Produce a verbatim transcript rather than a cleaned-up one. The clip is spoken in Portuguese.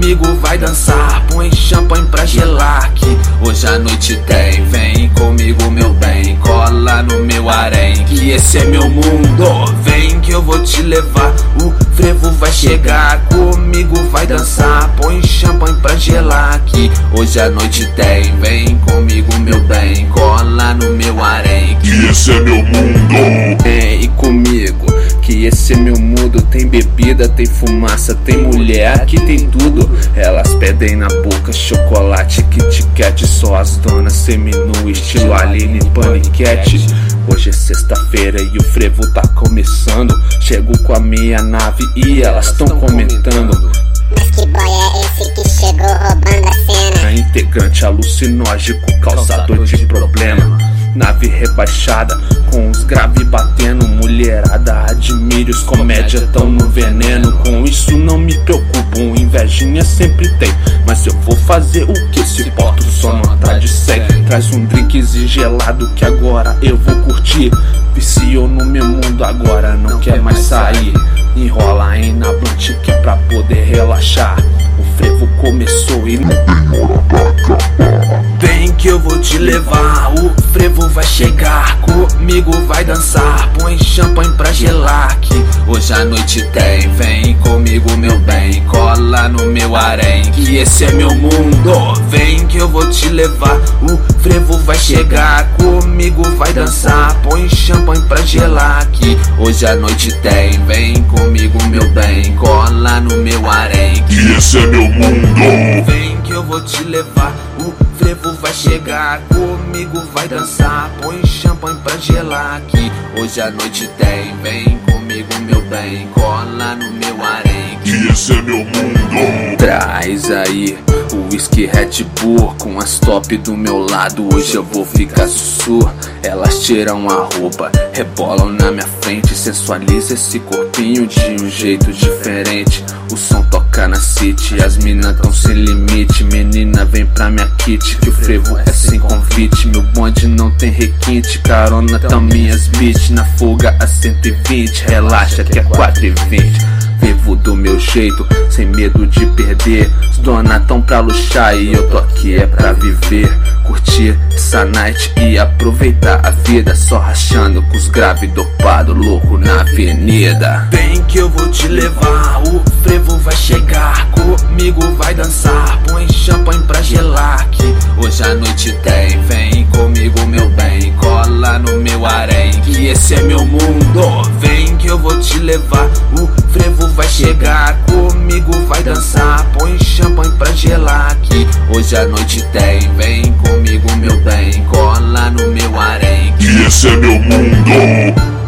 comigo vai dançar. Põe champanhe pra gelar, que hoje a noite tem. Vem comigo meu bem, cola no meu harém, que esse é meu mundo. Vem que eu vou te levar, o frevo vai chegar. Comigo vai dançar, põe champanhe pra gelar, que hoje a noite tem. Vem comigo meu bem, cola no meu harém, que esse é meu mundo. Vem comigo, que esse é meu mundo. Tem bebida, tem fumaça, tem mulher, aqui tem tudo. Elas pedem na boca chocolate, Kit Kat. Só as donas seminu, estilo Aline Paniquete. Hoje é sexta-feira e o frevo tá começando. Chego com a minha nave e elas tão comentando. Mas que boy é esse que chegou roubando a cena? Integrante alucinógico, causador de problema. Nave rebaixada, com os graves batendo. Mulherada admire, os comédia tão no veneno. Com isso não me preocupo, invejinha sempre tem. Mas eu vou fazer o que? Se porto só não tá de cem. Traz um drink gelado que agora eu vou curtir. Viciou no meu mundo, agora não quer mais sair. Enrola aí na blunt que é pra poder relaxar. O frevo começou e não tem hora pra acabar. Vem que eu vou te levar, o frevo vai chegar. Comigo vai dançar, põe champanhe pra gelar, que hoje a noite tem. Vem comigo meu bem, cola no meu harém, que esse é meu mundo. Vem que eu vou te levar, o frevo vai chegar. Comigo vai dançar, põe champanhe pra gelar, que hoje a noite tem. Vem comigo meu bem, cola no meu harém, que esse é meu mundo. Vem que eu vou te levar, o frevo vai chegar. Comigo vai dançar, põe champanhe pra gelar, que hoje a noite tem. Vem comigo meu bem, cola no meu harém, que esse é meu mundo. Traz aí o whisky Red Bull com as top do meu lado. Hoje eu vou ficar sussurro. Elas tiram a roupa, rebolam na minha frente. Sensualiza esse corpinho de um jeito diferente. O som toca na city, as minas tão sem limite. Menina vem pra minha kit, que o frevo é sem convite. Meu bonde não tem requinte, carona tão minhas beats. Na fuga a cento e vinte, relaxa que é quatro e vinte. Vivo do meu jeito, sem medo de perder. Os dona tão pra luxar e eu tô aqui é pra viver. Curtir essa night e aproveitar a vida. Só rachando com os graves dopado, louco na avenida. Vem que eu vou te levar, o frevo vai chegar. Comigo vai dançar, põe champanhe pra gelar, que hoje a noite tem. Vem comigo meu bem, cola no meu harém, que esse é meu mundo. Vem que eu vou te levar, o frevo vai chegar. Comigo vai dançar, põe champanhe pra gelar, que hoje a noite tem. Vem comigo meu bem, cola no meu harém, que esse é meu mundo.